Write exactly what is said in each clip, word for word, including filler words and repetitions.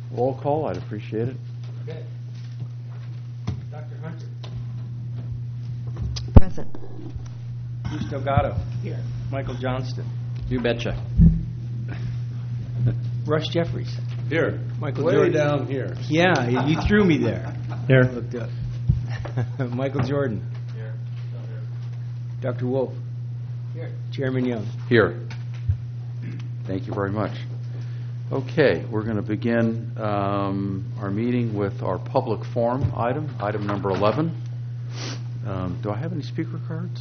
roll call. I'd appreciate it. Okay. Doctor Hunter. Present. Bruce Delgado. Here. Michael Johnston. You betcha. Russ Jeffries. Here. Michael Way Jordan. down here. Yeah, you threw me there. Here. Looked up. Michael Jordan. Here. Doctor Wolf. Here. Chairman Young. Here. Thank you very much. Okay, we're going to begin um, our meeting with our public forum item, item number eleven. Um, do I have any speaker cards?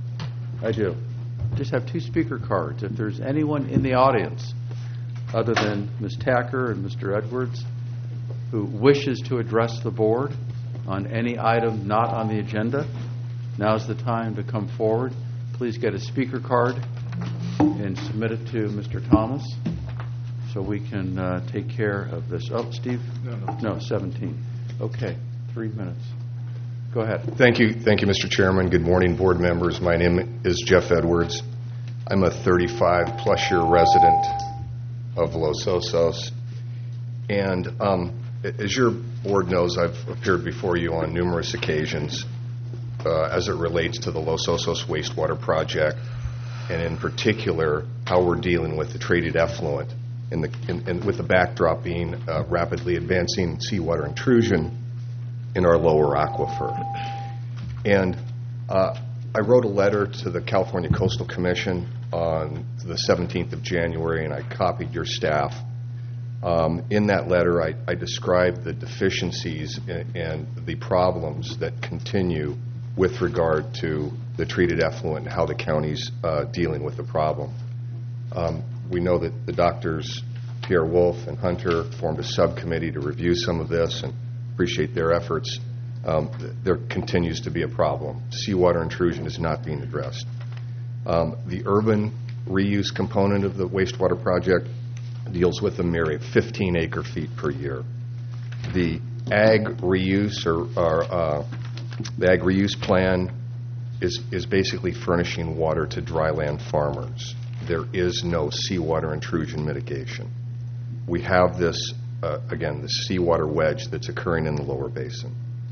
I do. Just have two speaker cards. If there's anyone in the audience other than Miz Tacker and Mister Edwards who wishes to address the board on any item not on the agenda, now's the time to come forward. Please get a speaker card and submit it to Mister Thomas so we can uh, take care of this. Oh, Steve? No, no. No, seventeen. Okay, three minutes. Go ahead. Thank you, thank you, Mister Chairman. Good morning, board members. My name is Jeff Edwards. I'm a thirty-five plus year resident of Los Osos, and um, as your board knows, I've appeared before you on numerous occasions uh, as it relates to the Los Osos wastewater project, and in particular, how we're dealing with the treated effluent, in the, in, in, with the backdrop being uh, rapidly advancing seawater intrusion in our lower aquifer. And uh, I wrote a letter to the California Coastal Commission on the seventeenth of January, and I copied your staff. Um, in that letter, I, I described the deficiencies and, and the problems that continue with regard to the treated effluent and how the county's uh, dealing with the problem. Um, we know that the doctors, Pierre Wolf and Hunter, formed a subcommittee to review some of this, and appreciate their efforts. Um, th- there continues to be a problem. Seawater intrusion is not being addressed. Um, the urban reuse component of the wastewater project deals with a myriad, fifteen acre feet per year. The ag reuse or, or uh, the ag reuse plan is, is basically furnishing water to dryland farmers. There is no seawater intrusion mitigation. We have this Uh, again, the seawater wedge that's occurring in the lower basin.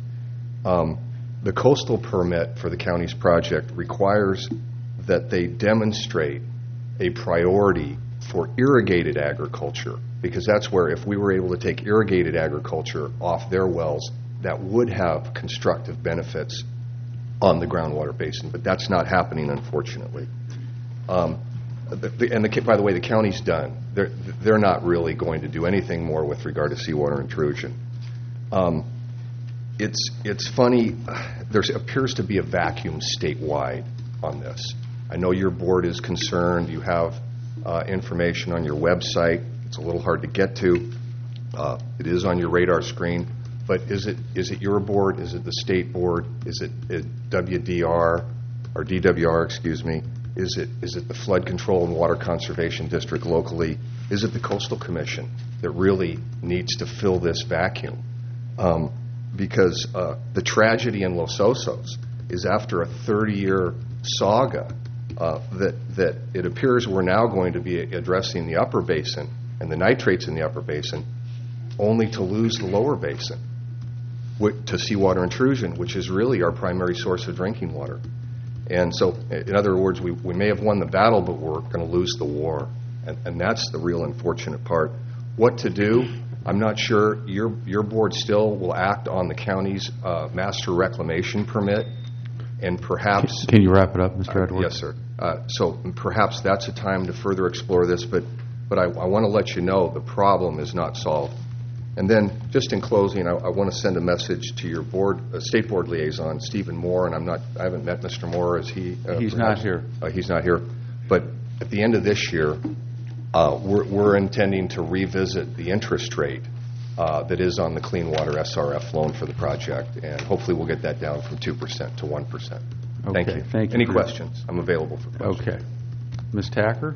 Um, the coastal permit for the county's project requires that they demonstrate a priority for irrigated agriculture, because that's where, if we were able to take irrigated agriculture off their wells, that would have constructive benefits on the groundwater basin, but that's not happening, unfortunately. Um, The, the, and the, by the way, the county's done. They're, they're not really going to do anything more with regard to seawater intrusion. Um, it's it's funny. There appears to be a vacuum statewide on this. I know your board is concerned. You have uh, information on your website. It's a little hard to get to. Uh, it is on your radar screen. But is it is it your board? Is it the state board? Is it, it W D R or D W R? Excuse me. Is it is it the Flood Control and Water Conservation District locally? Is it the Coastal Commission that really needs to fill this vacuum? Um, because uh, the tragedy in Los Osos is, after a thirty-year saga, uh, that that it appears we're now going to be addressing the upper basin and the nitrates in the upper basin, only to lose the lower basin to seawater intrusion, which is really our primary source of drinking water. And so, in other words, we, we may have won the battle, but we're going to lose the war. And, and that's the real unfortunate part. What to do? I'm not sure. Your your board still will act on the county's uh, master reclamation permit, and perhaps... Can you wrap it up, Mister Uh, Edwards? yes, sir. Uh, so perhaps that's a time to further explore this, but, but I, I want to let you know the problem is not solved. And then, just in closing, I, I want to send a message to your board, uh, state board liaison, Stephen Moore, and I'm not, I haven't met Mister Moore. Is he? Uh, He's perhaps? not here. Uh, he's not here. But at the end of this year, uh, we're, we're intending to revisit the interest rate uh, that is on the Clean Water S R F loan for the project, and hopefully we'll get that down from two percent to one percent. Okay, Thank you. thank you Any for- questions? I'm available for questions. Okay. Miz Tacker?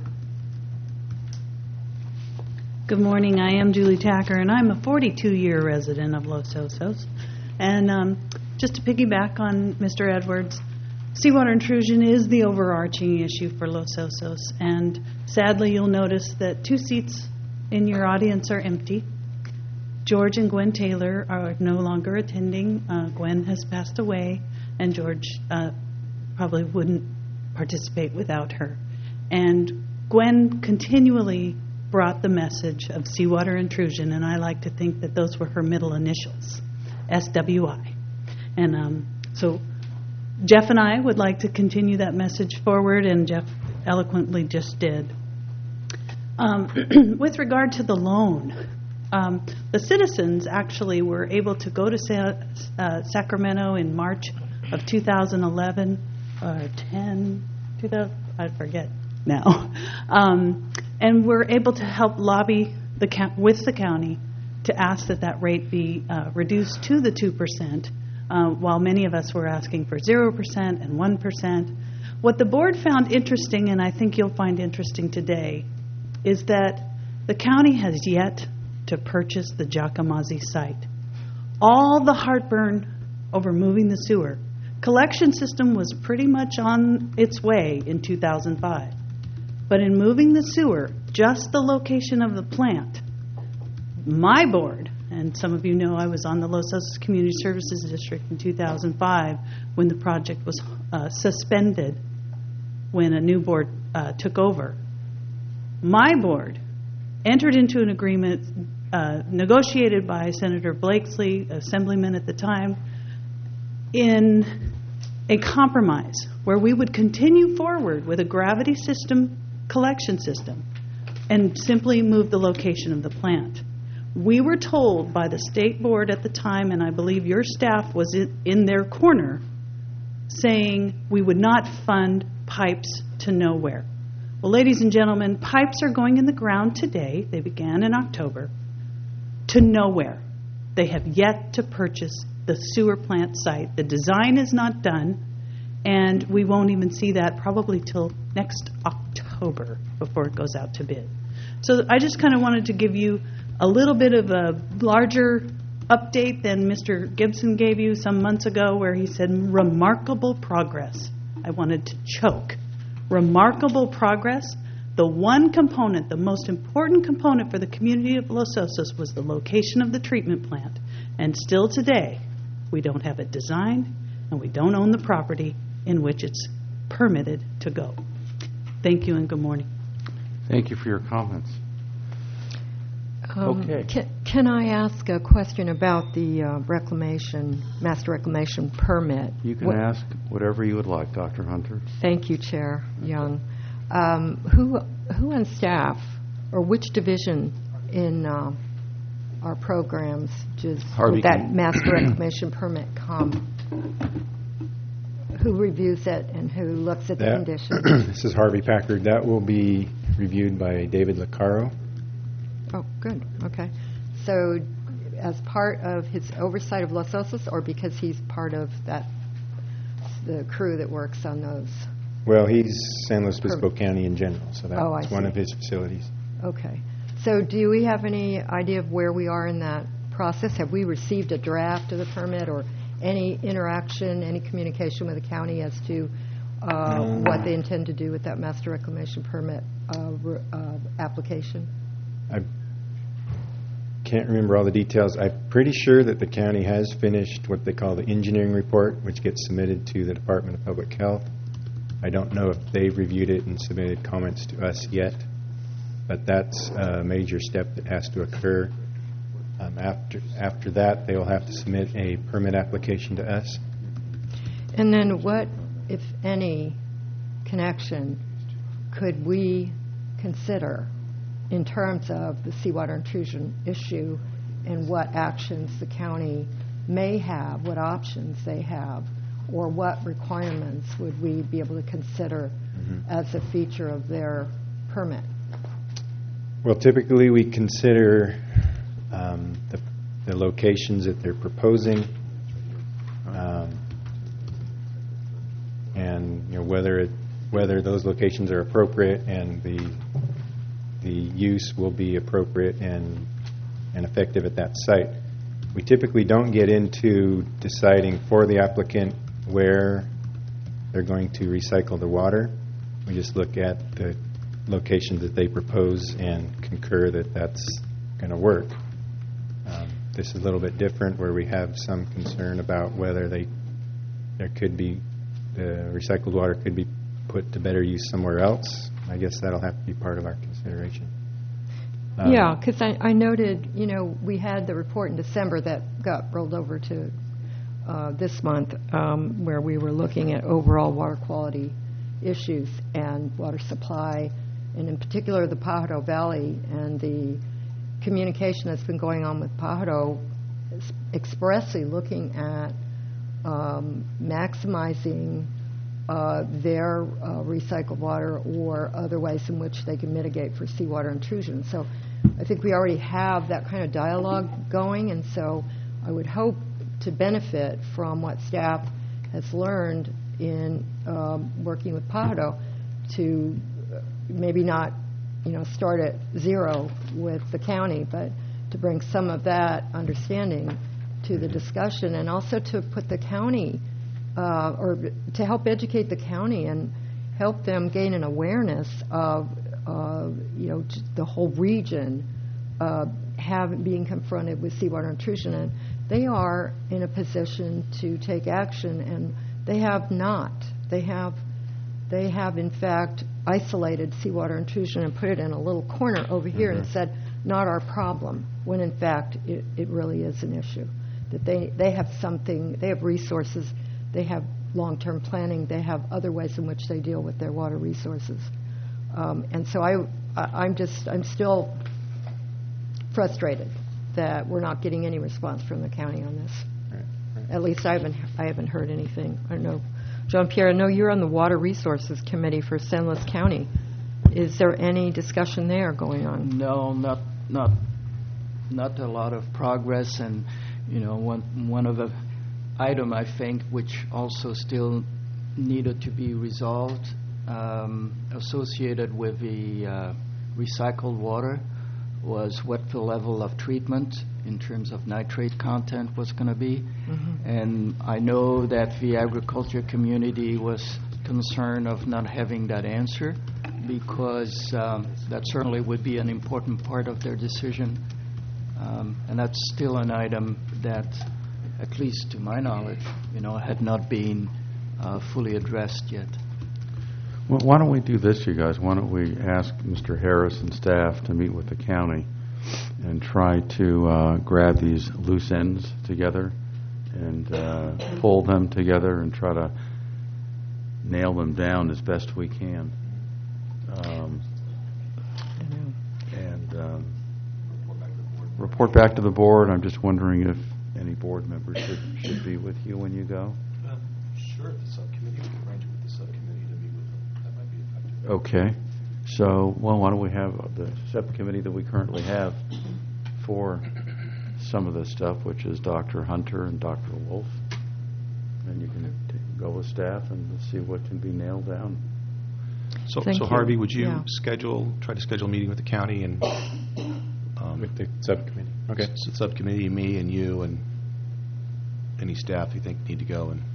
Good morning. I am Julie Tacker, and I'm a forty-two year resident of Los Osos. And um, just to piggyback on Mister Edwards, seawater intrusion is the overarching issue for Los Osos. And sadly, you'll notice that two seats in your audience are empty. George and Gwen Taylor are no longer attending. Uh, Gwen has passed away, and George uh, probably wouldn't participate without her. And Gwen continually brought the message of seawater intrusion, and I like to think that those were her middle initials, S W I. And um, so Jeff and I would like to continue that message forward, and Jeff eloquently just did. Um, with regard to the loan, um, the citizens actually were able to go to Sa- uh, Sacramento in March of two thousand eleven, or ten, two thousand, I forget now, um, and were able to help lobby the co- with the county to ask that that rate be uh, reduced to the two percent, uh, while many of us were asking for zero percent and one percent. What the board found interesting, and I think you'll find interesting today, is that the county has yet to purchase the Jacamazi site. All the heartburn over moving the sewer. Collection system was pretty much on its way in two thousand five. But in moving the sewer, just the location of the plant, my board, and some of you know I was on the Los Osos Community Services District in two thousand five when the project was uh, suspended when a new board uh, took over. My board entered into an agreement uh, negotiated by Senator Blakesley, assemblyman at the time, in a compromise where we would continue forward with a gravity system collection system and simply move the location of the plant. We were told by the state board at the time, and I believe your staff was in, in their corner, saying we would not fund pipes to nowhere. Well, ladies and gentlemen, pipes are going in the ground today. They began in October, to nowhere. They have yet to purchase the sewer plant site. The design is not done, and we won't even see that probably till next October before it goes out to bid. So I just kind of wanted to give you a little bit of a larger update than Mister Gibson gave you some months ago, where he said remarkable progress. I wanted to choke. Remarkable progress. The one component, the most important component for the community of Los Osos was the location of the treatment plant. And still today, we don't have it designed, and we don't own the property in which it's permitted to go. Thank you and good morning. Thank you for your comments. Um, Okay. Can, can I ask a question about the uh, reclamation, master reclamation permit? You can What- ask whatever you would like, Doctor Hunter. Thank you, Chair Young. Um, who, who on staff, or which division in uh, our programs does Harvey would that can- master reclamation permit come? Who reviews it and who looks at the That- conditions? This is Harvey Packard. That will be reviewed by David Licaro. Oh, good, okay. So as part of his oversight of Los Osos, or because he's part of that, the crew that works on those? Well, he's San Luis Obispo County in general, so Oh, I that's one see. of his facilities. Okay. So do we have any idea of where we are in that process? Have we received a draft of the permit, or any interaction, any communication with the county as to uh, what they intend to do with that master reclamation permit uh, re- uh, application? I can't remember all the details. I'm pretty sure that the county has finished what they call the engineering report, which gets submitted to the Department of Public Health. I don't know if they've reviewed it and submitted comments to us yet, but that's a major step that has to occur. Um, after after that, they will have to submit a permit application to us. And then what, if any, connection could we consider in terms of the seawater intrusion issue, and what actions the county may have, what options they have, or what requirements would we be able to consider as a feature of their permit? Well, typically we consider um, the, the locations that they're proposing, um, and you know whether it, whether those locations are appropriate and the the use will be appropriate and and effective at that site. We typically don't get into deciding for the applicant where they're going to recycle the water. We just look at the locations that they propose and concur that that's going to work. Um, this is a little bit different, where we have some concern about whether they, there could be, the recycled water could be put to better use somewhere else. I guess that'll have to be part of our consideration. Um, Yeah, because I, I noted, you know, we had the report in December that got rolled over to uh, this month, um, where we were looking at overall water quality issues and water supply, and in particular the Pajaro Valley, and the communication that's been going on with Pajaro is expressly looking at um, maximizing uh, their uh, recycled water or other ways in which they can mitigate for seawater intrusion. So I think we already have that kind of dialogue going, and so I would hope to benefit from what staff has learned in um, working with Pajaro to maybe not, you know, start at zero with the county, but to bring some of that understanding to the discussion, and also to put the county, uh, or to help educate the county and help them gain an awareness of, uh, you know, just the whole region uh, have, being confronted with seawater intrusion. And they are in a position to take action, and they have not. They have, they have in fact isolated seawater intrusion and put it in a little corner over here Mm-hmm. and said, not our problem, when in fact it, it really is an issue. That they, they have something, they have resources, they have long-term planning, they have other ways in which they deal with their water resources. Um, and so I, I, I'm just, I'm still frustrated that we're not getting any response from the county on this. Right, right. At least I haven't, I haven't heard anything. I don't know. Jean-Pierre, I know you're on the Water Resources Committee for San Luis County. Is there any discussion there going on? No, not not not a lot of progress, and you know, one one of the item I think which also still needed to be resolved, um, associated with the uh, recycled water, was what the level of treatment in terms of nitrate content was going to be. Mm-hmm. And I know that the agriculture community was concerned of not having that answer, because um, that certainly would be an important part of their decision. Um, and that's still an item that, at least to my knowledge, you know, had not been uh, fully addressed yet. Well, why don't we do this, you guys? Why don't we ask Mister Harris and staff to meet with the county and try to uh, grab these loose ends together and uh, pull them together and try to nail them down as best we can. Um, and um, report back to the board. I'm just wondering if any board members should, should be with you when you go. Um, Sure, if the subcommittee, we can arrange it with the subcommittee to meet with them. That might be effective. Okay. So, well, why don't we have the subcommittee that we currently have for some of this stuff, which is Doctor Hunter and Doctor Wolf. And you can t- go with staff and see what can be nailed down. So, Thank so you. Harvey, would you Yeah. schedule, try to schedule a meeting with the county and um, With the subcommittee. Okay. s- s- subcommittee, me and you and any staff you think need to go? And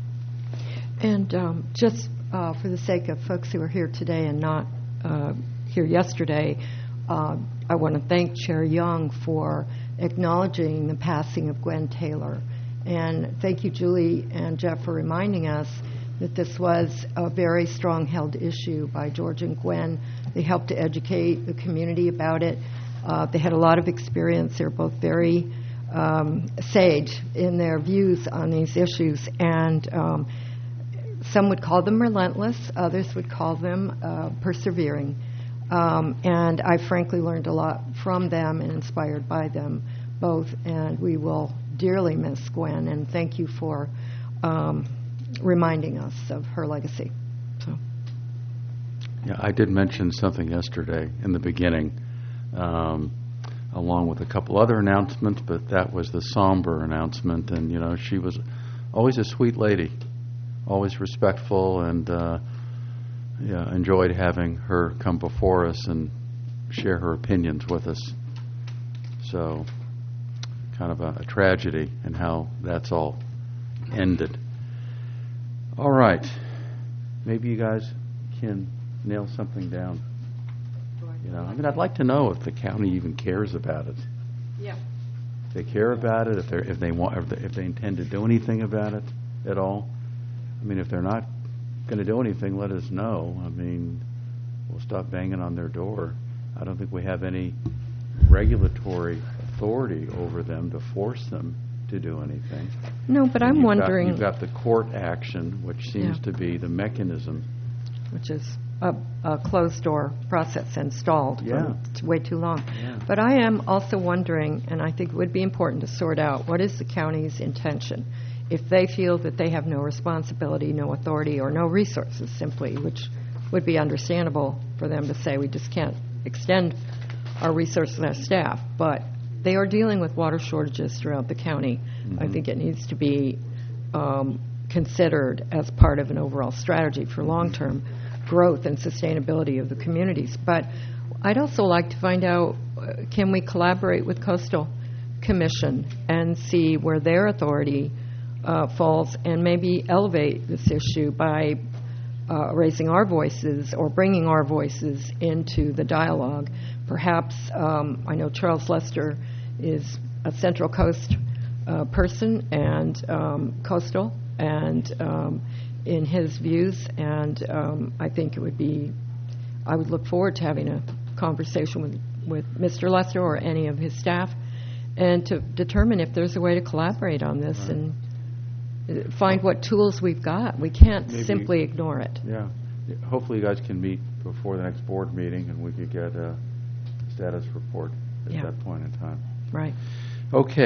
And um, just uh, for the sake of folks who are here today and not uh, here yesterday, uh, I want to thank Chair Young for acknowledging the passing of Gwen Taylor. And thank you, Julie and Jeff, for reminding us that this was a very strong-held issue by George and Gwen. They helped to educate the community about it. Uh, they had a lot of experience. They're both very um, sage in their views on these issues. And um, some would call them relentless. Others would call them uh, persevering. Um, and I frankly learned a lot from them and inspired by them both. And we will dearly miss Gwen. And thank you for um, reminding us of her legacy. So. Yeah, I did mention something yesterday in the beginning, um, along with a couple other announcements, but that was the somber announcement. And, you know, she was always a sweet lady, always respectful, and uh, yeah, enjoyed having her come before us and share her opinions with us. So, kind of a, a tragedy in how that's all ended. All right. Maybe you guys can nail something down. You know, I mean, I'd like to know if the county even cares about it. Yeah. they care about it, if they're, if they want, if they- if they intend to do anything about it at all. I mean, if they're not going to do anything, let us know. I mean, we'll stop banging on their door. I don't think we have any regulatory authority over them to force them to do anything. No, but And I'm you've got- wondering, You've got the court action, which seems Yeah. to be the mechanism. which is a, a closed-door process installed Yeah. for way too long. Yeah. But I am also wondering, and I think it would be important to sort out, what is the county's intention? If they feel that they have no responsibility, no authority, or no resources simply, which would be understandable for them to say, we just can't extend our resources and our staff, but they are dealing with water shortages throughout the county. I think it needs to be um, considered as part of an overall strategy for long-term growth and sustainability of the communities. But I'd also like to find out, uh, can we collaborate with Coastal Commission and see where their authority uh, falls and maybe elevate this issue by uh, raising our voices or bringing our voices into the dialogue. Perhaps, um, I know Charles Lester is a Central Coast uh, person and um, coastal, and um, in his views, and um, I think it would be, I would look forward to having a conversation with, with Mister Lester or any of his staff, and to determine if there's a way to collaborate on this Right. and uh, find what tools we've got. We can't Maybe- simply ignore it. Yeah. Hopefully you guys can meet before the next board meeting, and we could get a status report at Yeah. that point in time. Right. Okay.